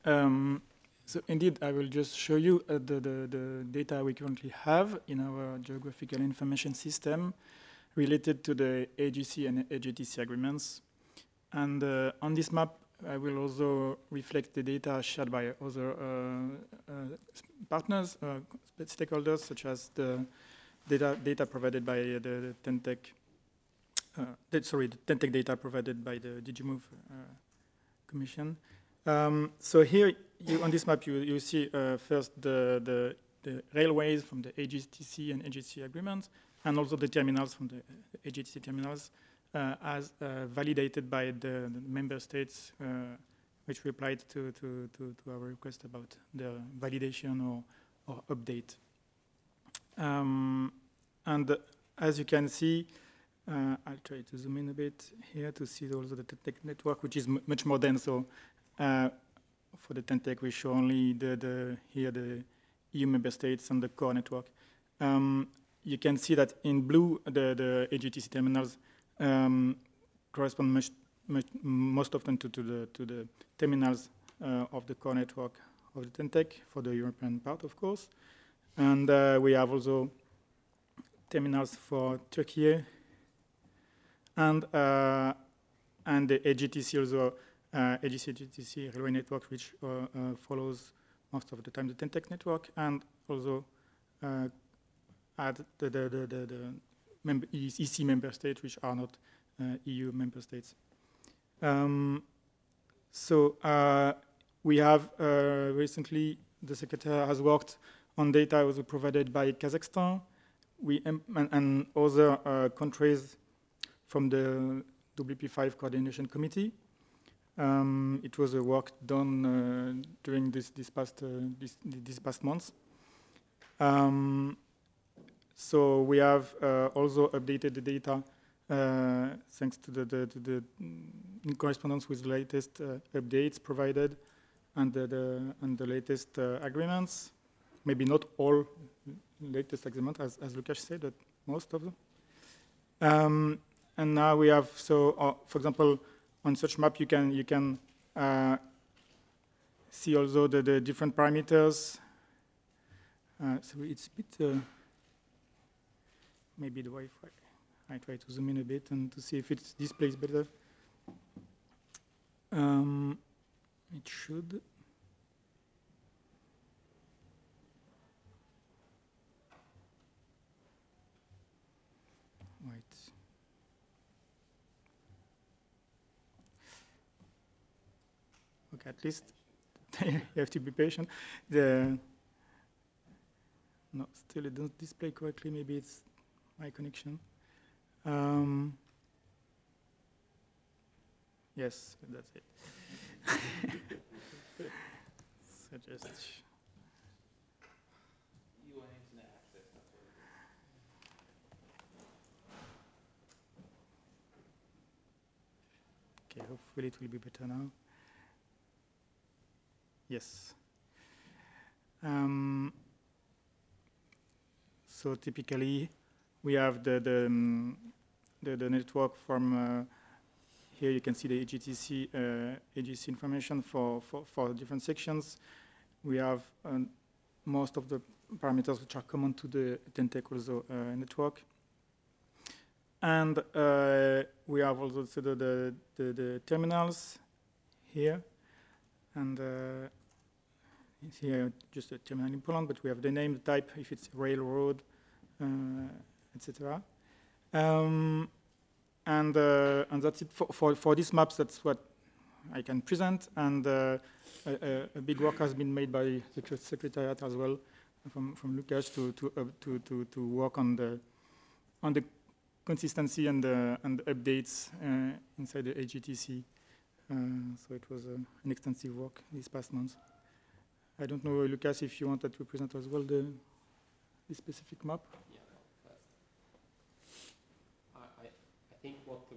So indeed, I will just show you the data we currently have in our geographical information system related to the AGC and AGTC agreements. And on this map, I will also reflect the data shared by other partners, stakeholders, such as the data provided by the TENTEC, the TENTEC data provided by the DigiMove Commission. So here, on this map, you see first the railways from the AGTC and AGC agreements, and also the terminals from the AGTC terminals as validated by the member states which replied to our request about the validation or update. And as you can see, I'll try to zoom in a bit here to see also the TENTEC network, which is much more dense. So for the TENTEC, we show only here the EU member states and the core network. You can see that in blue, the AGTC terminals correspond most often to the terminals of the core network of the TENTEC for the European part, of course. And we have also terminals for Turkey and the AGTC also, AGC railway network, which follows most of the time the TENTEC network, and also add the EC member states, which are not EU member states. So we have recently, the Secretary has worked on data also provided by Kazakhstan and other countries from the WP5 Coordination Committee. It was a work done during these past months. So we have also updated the data thanks to the in correspondence with the latest updates provided and the latest agreements. Maybe not all latest agreements, as Lukasz said, but most of them. And now we have, so for example, on such map you can see also the different parameters. So it's a bit maybe the Wi-Fi. I try to zoom in a bit and to see if it displays better. It should. Right. Okay, at least you have to be patient. No, still it doesn't display correctly. Maybe it's my connection. Yes, that's it. So just. You want internet access, that's what it is. Okay, hopefully it will be better now. Yes. So typically, we have the network from here. You can see the AGTC AGC information for different sections. We have most of the parameters which are common to the TENTEC also network. And we have also the terminals here. And it's here just a terminal in Poland, but we have the name, the type, if it's railroad, etc. And that's it for these maps. That's what I can present. And a big work has been made by the Secretariat as well, from Lukasz to work on the consistency and the updates inside the AGTC. So it was an extensive work these past months. I don't know, Lukasz, if you wanted to present as well the specific map. Yeah, first. I think what